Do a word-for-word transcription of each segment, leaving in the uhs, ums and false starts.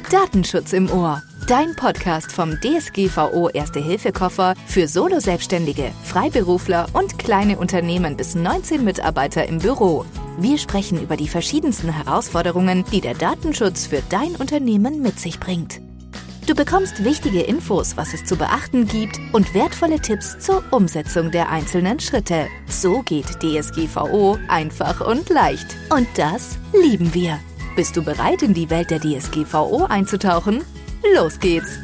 Datenschutz im Ohr. Dein Podcast vom D S G V O Erste-Hilfe-Koffer für Solo-Selbstständige, Freiberufler und kleine Unternehmen bis neunzehn Mitarbeiter im Büro. Wir sprechen über die verschiedensten Herausforderungen, die der Datenschutz für dein Unternehmen mit sich bringt. Du bekommst wichtige Infos, was es zu beachten gibt und wertvolle Tipps zur Umsetzung der einzelnen Schritte. So geht D S G V O einfach und leicht. Und das lieben wir. Bist du bereit, in die Welt der D S G V O einzutauchen? Los geht's!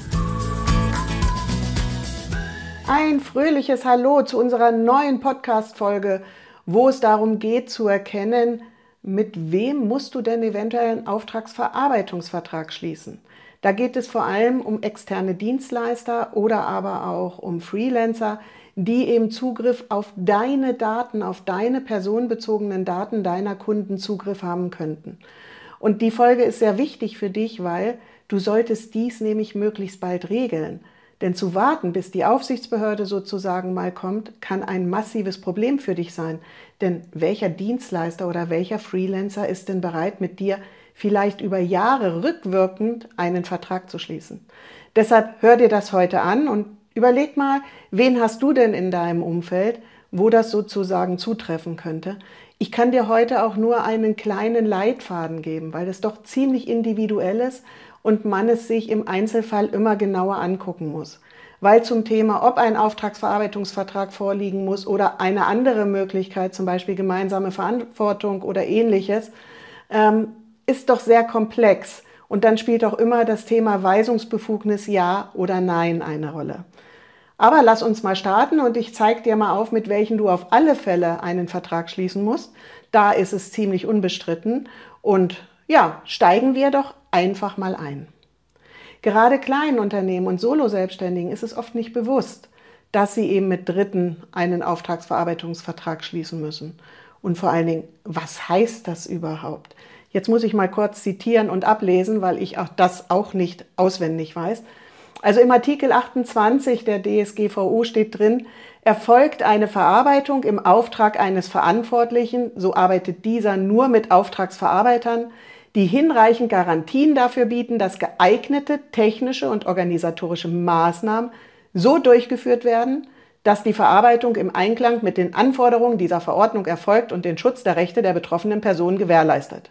Ein fröhliches Hallo zu unserer neuen Podcast-Folge, wo es darum geht zu erkennen, mit wem musst du denn eventuell einen Auftragsverarbeitungsvertrag schließen. Da geht es vor allem um externe Dienstleister oder aber auch um Freelancer, die eben Zugriff auf deine Daten, auf deine personenbezogenen Daten deiner Kunden Zugriff haben könnten. Und die Folge ist sehr wichtig für dich, weil du solltest dies nämlich möglichst bald regeln. Denn zu warten, bis die Aufsichtsbehörde sozusagen mal kommt, kann ein massives Problem für dich sein. Denn welcher Dienstleister oder welcher Freelancer ist denn bereit, mit dir vielleicht über Jahre rückwirkend einen Vertrag zu schließen? Deshalb hör dir das heute an und überleg mal, wen hast du denn in deinem Umfeld, wo das sozusagen zutreffen könnte. Ich kann dir heute auch nur einen kleinen Leitfaden geben, weil es doch ziemlich individuell ist und man es sich im Einzelfall immer genauer angucken muss. Weil zum Thema, ob ein Auftragsverarbeitungsvertrag vorliegen muss oder eine andere Möglichkeit, zum Beispiel gemeinsame Verantwortung oder ähnliches, ähm, ist doch sehr komplex. Und dann spielt auch immer das Thema Weisungsbefugnis Ja oder Nein eine Rolle. Aber lass uns mal starten und ich zeige dir mal auf, mit welchen du auf alle Fälle einen Vertrag schließen musst. Da ist es ziemlich unbestritten und ja, steigen wir doch einfach mal ein. Gerade kleinen Unternehmen und Solo-Selbstständigen ist es oft nicht bewusst, dass sie eben mit Dritten einen Auftragsverarbeitungsvertrag schließen müssen. Und vor allen Dingen, was heißt das überhaupt? Jetzt muss ich mal kurz zitieren und ablesen, weil ich auch das auch nicht auswendig weiß. Also im Artikel achtundzwanzig der D S G V O steht drin, erfolgt eine Verarbeitung im Auftrag eines Verantwortlichen, so arbeitet dieser nur mit Auftragsverarbeitern, die hinreichend Garantien dafür bieten, dass geeignete technische und organisatorische Maßnahmen so durchgeführt werden, dass die Verarbeitung im Einklang mit den Anforderungen dieser Verordnung erfolgt und den Schutz der Rechte der betroffenen Personen gewährleistet.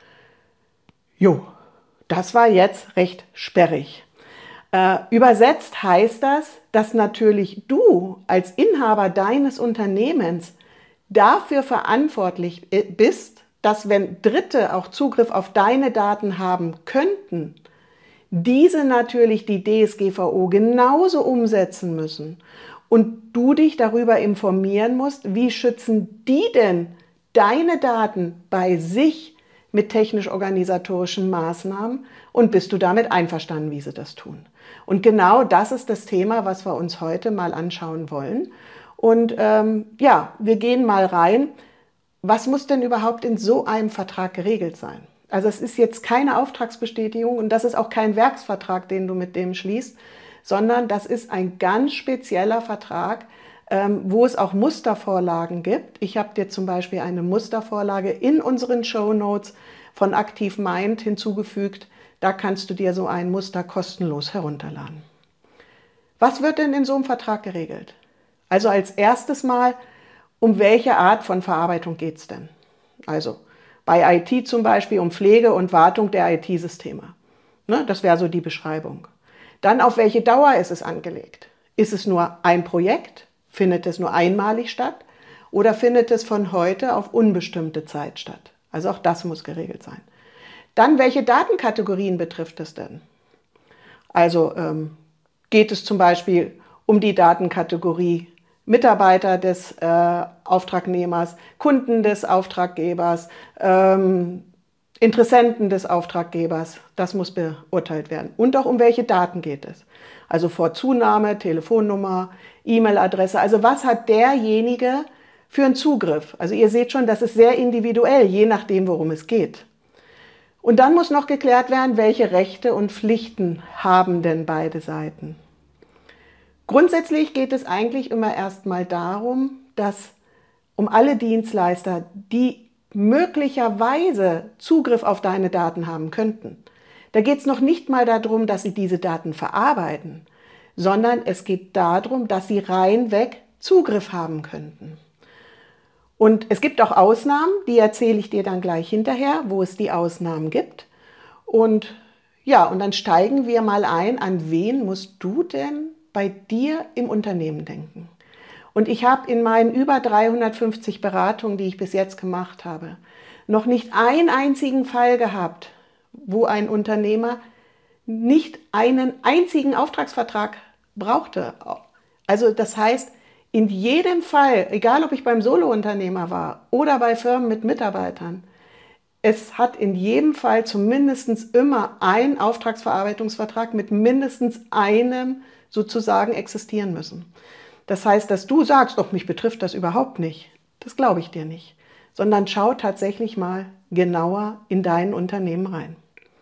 Jo, das war jetzt recht sperrig. Äh, übersetzt heißt das, dass natürlich du als Inhaber deines Unternehmens dafür verantwortlich bist, dass wenn Dritte auch Zugriff auf deine Daten haben könnten, diese natürlich die D S G V O genauso umsetzen müssen und du dich darüber informieren musst, wie schützen die denn deine Daten bei sich mit technisch-organisatorischen Maßnahmen und bist du damit einverstanden, wie sie das tun. Und genau das ist das Thema, was wir uns heute mal anschauen wollen. Und ähm, ja, wir gehen mal rein. Was muss denn überhaupt in so einem Vertrag geregelt sein? Also es ist jetzt keine Auftragsbestätigung und das ist auch kein Werksvertrag, den du mit dem schließt, sondern das ist ein ganz spezieller Vertrag, ähm, wo es auch Mustervorlagen gibt. Ich habe dir zum Beispiel eine Mustervorlage in unseren Shownotes von ActiveMind hinzugefügt. Da kannst du dir so ein Muster kostenlos herunterladen. Was wird denn in so einem Vertrag geregelt? Also als erstes mal, um welche Art von Verarbeitung geht es denn? Also bei I T zum Beispiel um Pflege und Wartung der I T-Systeme. Ne, das wäre so die Beschreibung. Dann auf welche Dauer ist es angelegt? Ist es nur ein Projekt? Findet es nur einmalig statt? Oder findet es von heute auf unbestimmte Zeit statt? Also auch das muss geregelt sein. Dann, welche Datenkategorien betrifft es denn? Also ähm, geht es zum Beispiel um die Datenkategorie Mitarbeiter des äh, Auftragnehmers, Kunden des Auftraggebers, ähm, Interessenten des Auftraggebers. Das muss beurteilt werden. Und auch um welche Daten geht es? Also Vorzunahme, Telefonnummer, E-Mail-Adresse. Also was hat derjenige für einen Zugriff? Also ihr seht schon, das ist sehr individuell, je nachdem, worum es geht. Und dann muss noch geklärt werden, welche Rechte und Pflichten haben denn beide Seiten. Grundsätzlich geht es eigentlich immer erstmal darum, dass um alle Dienstleister, die möglicherweise Zugriff auf deine Daten haben könnten, Da geht es noch nicht mal darum, dass sie diese Daten verarbeiten, sondern es geht darum, dass sie reinweg Zugriff haben könnten. Und es gibt auch Ausnahmen, die erzähle ich dir dann gleich hinterher, wo es die Ausnahmen gibt. Und ja, und dann steigen wir mal ein, an wen musst du denn bei dir im Unternehmen denken? Und ich habe in meinen über dreihundertfünfzig Beratungen, die ich bis jetzt gemacht habe, noch nicht einen einzigen Fall gehabt, wo ein Unternehmer nicht einen einzigen Auftragsvertrag brauchte. Also das heißt, in jedem Fall, egal ob ich beim Solounternehmer war oder bei Firmen mit Mitarbeitern, es hat in jedem Fall zumindest immer ein Auftragsverarbeitungsvertrag mit mindestens einem sozusagen existieren müssen. Das heißt, dass du sagst, doch, mich betrifft das überhaupt nicht, das glaube ich dir nicht, sondern schau tatsächlich mal genauer in dein Unternehmen rein.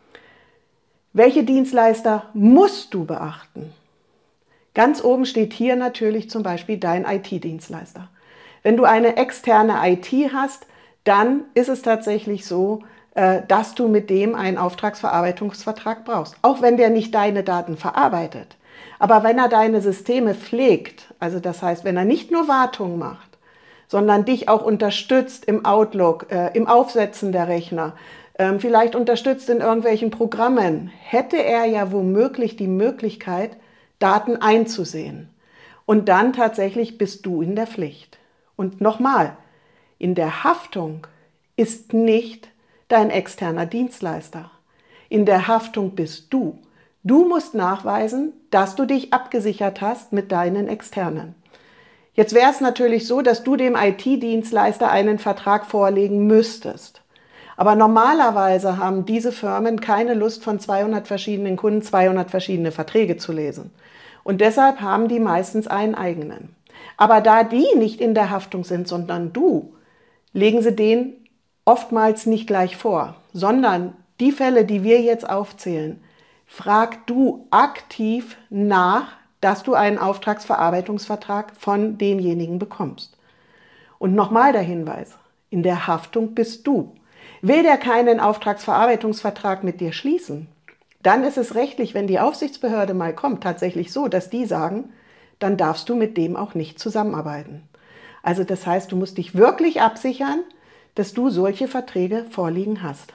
Welche Dienstleister musst du beachten? Ganz oben steht hier natürlich zum Beispiel dein I T-Dienstleister. Wenn du eine externe I T hast, dann ist es tatsächlich so, dass du mit dem einen Auftragsverarbeitungsvertrag brauchst. Auch wenn der nicht deine Daten verarbeitet. Aber wenn er deine Systeme pflegt, also das heißt, wenn er nicht nur Wartung macht, sondern dich auch unterstützt im Outlook, äh, im Aufsetzen der Rechner, äh, vielleicht unterstützt in irgendwelchen Programmen, hätte er ja womöglich die Möglichkeit, Daten einzusehen. Und dann tatsächlich bist du in der Pflicht. Und nochmal, in der Haftung ist nicht dein externer Dienstleister. In der Haftung bist du. Du musst nachweisen, dass du dich abgesichert hast mit deinen Externen. Jetzt wäre es natürlich so, dass du dem I T-Dienstleister einen Vertrag vorlegen müsstest. Aber normalerweise haben diese Firmen keine Lust, von zweihundert verschiedenen Kunden zweihundert verschiedene Verträge zu lesen. Und deshalb haben die meistens einen eigenen. Aber da die nicht in der Haftung sind, sondern du, legen sie den oftmals nicht gleich vor, sondern die Fälle, die wir jetzt aufzählen, frag du aktiv nach, dass du einen Auftragsverarbeitungsvertrag von demjenigen bekommst. Und nochmal der Hinweis, in der Haftung bist du. Will der keinen Auftragsverarbeitungsvertrag mit dir schließen, dann ist es rechtlich, wenn die Aufsichtsbehörde mal kommt, tatsächlich so, dass die sagen, dann darfst du mit dem auch nicht zusammenarbeiten. Also das heißt, du musst dich wirklich absichern, dass du solche Verträge vorliegen hast.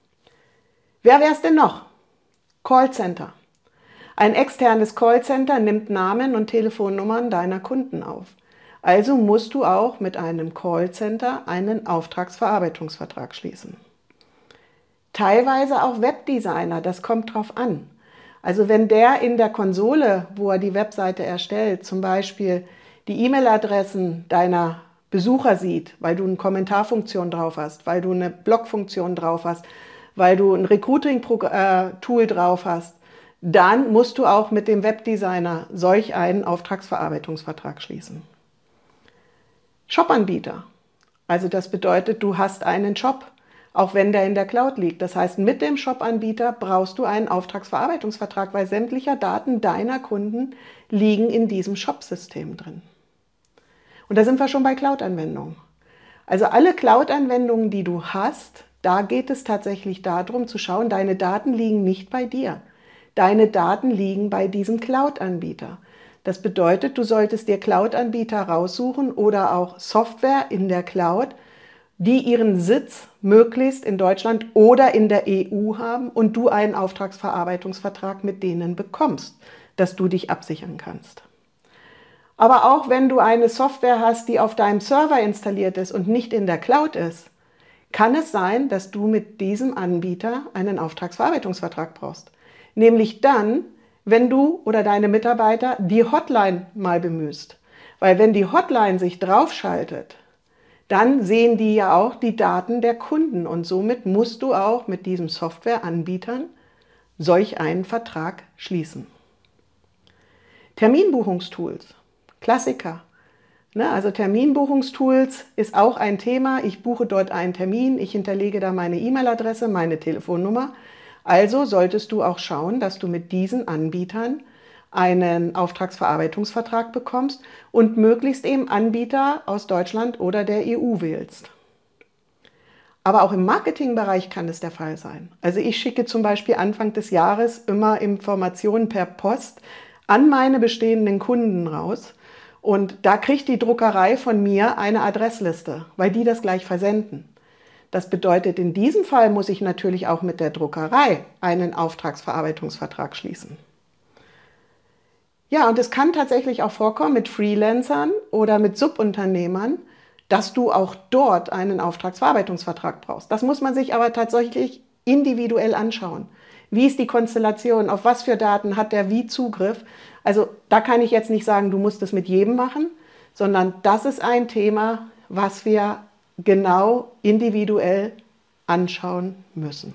Wer wäre es denn noch? Callcenter. Ein externes Callcenter nimmt Namen und Telefonnummern deiner Kunden auf. Also musst du auch mit einem Callcenter einen Auftragsverarbeitungsvertrag schließen. Teilweise auch Webdesigner, das kommt drauf an. Also wenn der in der Konsole, wo er die Webseite erstellt, zum Beispiel die E-Mail-Adressen deiner Besucher sieht, weil du eine Kommentarfunktion drauf hast, weil du eine Blogfunktion drauf hast, weil du ein Recruiting-Tool drauf hast, dann musst du auch mit dem Webdesigner solch einen Auftragsverarbeitungsvertrag schließen. Shop-Anbieter. Also das bedeutet, du hast einen Shop, auch wenn der in der Cloud liegt. Das heißt, mit dem Shop-Anbieter brauchst du einen Auftragsverarbeitungsvertrag, weil sämtliche Daten deiner Kunden liegen in diesem Shop-System drin. Und da sind wir schon bei Cloud-Anwendungen. Also alle Cloud-Anwendungen, die du hast, da geht es tatsächlich darum zu schauen, deine Daten liegen nicht bei dir. Deine Daten liegen bei diesem Cloud-Anbieter. Das bedeutet, du solltest dir Cloud-Anbieter raussuchen oder auch Software in der Cloud, die ihren Sitz möglichst in Deutschland oder in der E U haben und du einen Auftragsverarbeitungsvertrag mit denen bekommst, dass du dich absichern kannst. Aber auch wenn du eine Software hast, die auf deinem Server installiert ist und nicht in der Cloud ist, kann es sein, dass du mit diesem Anbieter einen Auftragsverarbeitungsvertrag brauchst. Nämlich dann, wenn du oder deine Mitarbeiter die Hotline mal bemühst. Weil wenn die Hotline sich draufschaltet, dann sehen die ja auch die Daten der Kunden und somit musst du auch mit diesem Softwareanbietern solch einen Vertrag schließen. Terminbuchungstools, Klassiker. Ne, also Terminbuchungstools ist auch ein Thema. Ich buche dort einen Termin, ich hinterlege da meine E-Mail-Adresse, meine Telefonnummer. Also solltest du auch schauen, dass du mit diesen Anbietern einen Auftragsverarbeitungsvertrag bekommst und möglichst eben Anbieter aus Deutschland oder der E U wählst. Aber auch im Marketingbereich kann es der Fall sein. Also ich schicke zum Beispiel Anfang des Jahres immer Informationen per Post an meine bestehenden Kunden raus. Und da kriegt die Druckerei von mir eine Adressliste, weil die das gleich versenden. Das bedeutet, in diesem Fall muss ich natürlich auch mit der Druckerei einen Auftragsverarbeitungsvertrag schließen. Ja, und es kann tatsächlich auch vorkommen mit Freelancern oder mit Subunternehmern, dass du auch dort einen Auftragsverarbeitungsvertrag brauchst. Das muss man sich aber tatsächlich individuell anschauen. Wie ist die Konstellation? Auf was für Daten hat der wie Zugriff? Also da kann ich jetzt nicht sagen, du musst es mit jedem machen, sondern das ist ein Thema, was wir genau individuell anschauen müssen.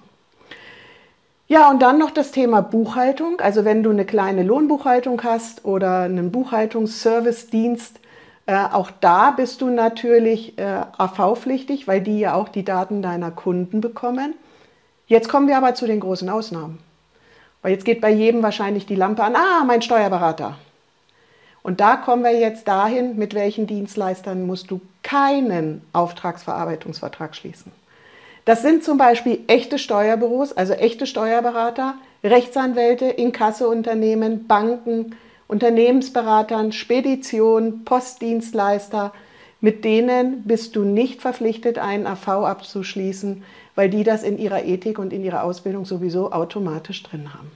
Ja, und dann noch das Thema Buchhaltung. Also wenn du eine kleine Lohnbuchhaltung hast oder einen Buchhaltungsservice-Dienst, äh, auch da bist du natürlich äh, A V-pflichtig, weil die ja auch die Daten deiner Kunden bekommen. Jetzt kommen wir aber zu den großen Ausnahmen. Weil jetzt geht bei jedem wahrscheinlich die Lampe an, ah, mein Steuerberater. Und da kommen wir jetzt dahin, mit welchen Dienstleistern musst du keinen Auftragsverarbeitungsvertrag schließen. Das sind zum Beispiel echte Steuerbüros, also echte Steuerberater, Rechtsanwälte, Inkassounternehmen, Banken, Unternehmensberatern, Speditionen, Postdienstleister. Mit denen bist du nicht verpflichtet, einen A V abzuschließen, weil die das in ihrer Ethik und in ihrer Ausbildung sowieso automatisch drin haben.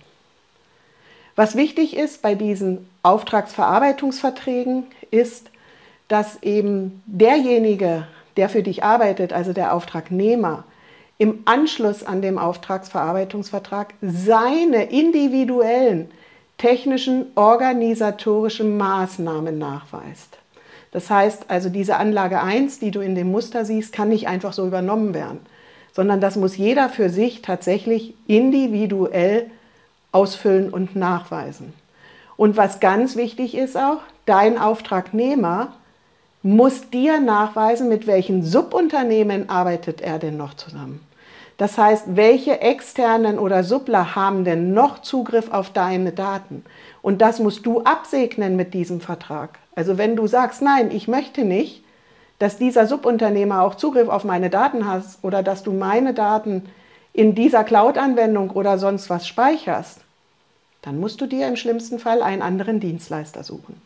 Was wichtig ist bei diesen Auftragsverarbeitungsverträgen ist, dass eben derjenige, der für dich arbeitet, also der Auftragnehmer, im Anschluss an den Auftragsverarbeitungsvertrag seine individuellen technischen, organisatorischen Maßnahmen nachweist. Das heißt also, diese Anlage eins, die du in dem Muster siehst, kann nicht einfach so übernommen werden, sondern das muss jeder für sich tatsächlich individuell ausfüllen und nachweisen. Und was ganz wichtig ist auch, dein Auftragnehmer muss dir nachweisen, mit welchen Subunternehmen arbeitet er denn noch zusammen. Das heißt, welche externen oder Subler haben denn noch Zugriff auf deine Daten? Und das musst du absegnen mit diesem Vertrag. Also wenn du sagst, nein, ich möchte nicht, dass dieser Subunternehmer auch Zugriff auf meine Daten hat oder dass du meine Daten in dieser Cloud-Anwendung oder sonst was speicherst, dann musst du dir im schlimmsten Fall einen anderen Dienstleister suchen.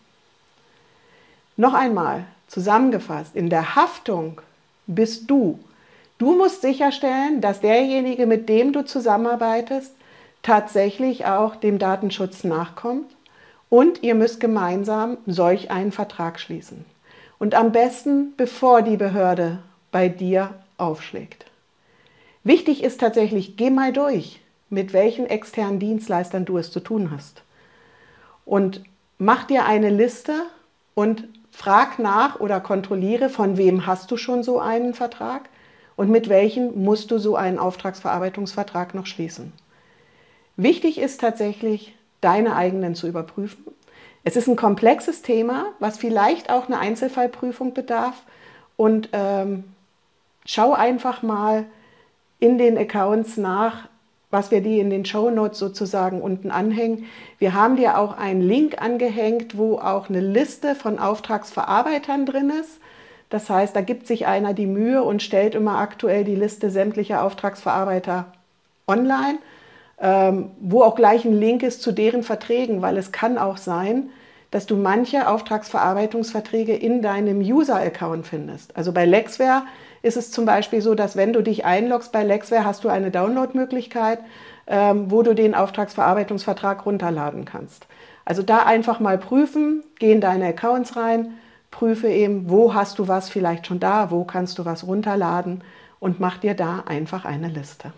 Noch einmal zusammengefasst, in der Haftung bist du. Du musst sicherstellen, dass derjenige, mit dem du zusammenarbeitest, tatsächlich auch dem Datenschutz nachkommt und ihr müsst gemeinsam solch einen Vertrag schließen. Und am besten, bevor die Behörde bei dir aufschlägt. Wichtig ist tatsächlich, geh mal durch, mit welchen externen Dienstleistern du es zu tun hast. Und mach dir eine Liste und frag nach oder kontrolliere, von wem hast du schon so einen Vertrag und mit welchen musst du so einen Auftragsverarbeitungsvertrag noch schließen. Wichtig ist tatsächlich, deine eigenen zu überprüfen. Es ist ein komplexes Thema, was vielleicht auch eine Einzelfallprüfung bedarf. Und ähm, schau einfach mal in den Accounts nach, was wir dir in den Shownotes sozusagen unten anhängen. Wir haben dir auch einen Link angehängt, wo auch eine Liste von Auftragsverarbeitern drin ist. Das heißt, da gibt sich einer die Mühe und stellt immer aktuell die Liste sämtlicher Auftragsverarbeiter online, ähm, wo auch gleich ein Link ist zu deren Verträgen, weil es kann auch sein, dass du manche Auftragsverarbeitungsverträge in deinem User-Account findest. Also bei Lexware ist es zum Beispiel so, dass wenn du dich einloggst bei Lexware, hast du eine Download-Möglichkeit, ähm, wo du den Auftragsverarbeitungsvertrag runterladen kannst. Also da einfach mal prüfen, geh in deine Accounts rein, prüfe eben, wo hast du was vielleicht schon da, wo kannst du was runterladen und mach dir da einfach eine Liste.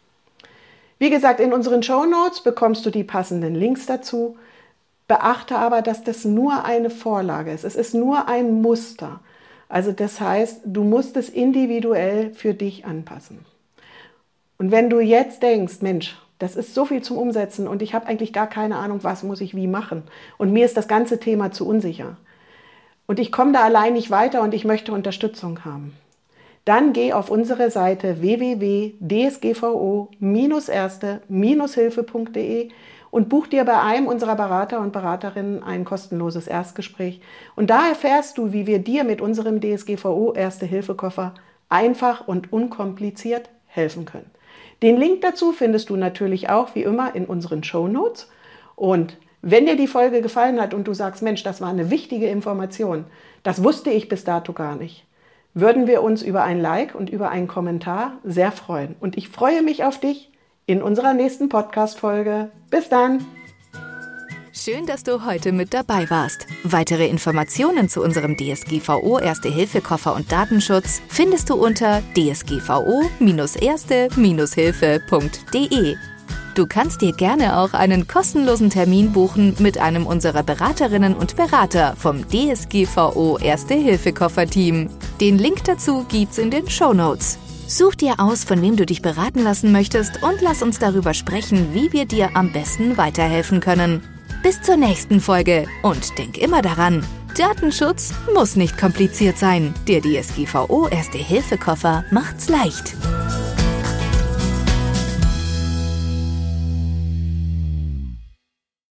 Wie gesagt, in unseren Shownotes bekommst du die passenden Links dazu. Beachte aber, dass das nur eine Vorlage ist. Es ist nur ein Muster. Also das heißt, du musst es individuell für dich anpassen. Und wenn du jetzt denkst, Mensch, das ist so viel zum Umsetzen und ich habe eigentlich gar keine Ahnung, was muss ich wie machen und mir ist das ganze Thema zu unsicher und ich komme da allein nicht weiter und ich möchte Unterstützung haben, dann geh auf unsere Seite w w w punkt d s g v o erste Hilfe punkt de und buch dir bei einem unserer Berater und Beraterinnen ein kostenloses Erstgespräch. Und da erfährst du, wie wir dir mit unserem D S G V O Erste-Hilfe-Koffer einfach und unkompliziert helfen können. Den Link dazu findest du natürlich auch wie immer in unseren Shownotes. Und wenn dir die Folge gefallen hat und du sagst, Mensch, das war eine wichtige Information, das wusste ich bis dato gar nicht, würden wir uns über ein Like und über einen Kommentar sehr freuen. Und ich freue mich auf dich in unserer nächsten Podcast-Folge. Bis dann! Schön, dass du heute mit dabei warst. Weitere Informationen zu unserem D S G V O Erste-Hilfe-Koffer und Datenschutz findest du unter d s g v o erste Hilfe punkt d e. Du kannst dir gerne auch einen kostenlosen Termin buchen mit einem unserer Beraterinnen und Berater vom D S G V O Erste-Hilfe-Koffer-Team. Den Link dazu gibt's in den Shownotes. Such dir aus, von wem du dich beraten lassen möchtest und lass uns darüber sprechen, wie wir dir am besten weiterhelfen können. Bis zur nächsten Folge und denk immer daran, Datenschutz muss nicht kompliziert sein. Der D S G V O Erste-Hilfe-Koffer macht's leicht.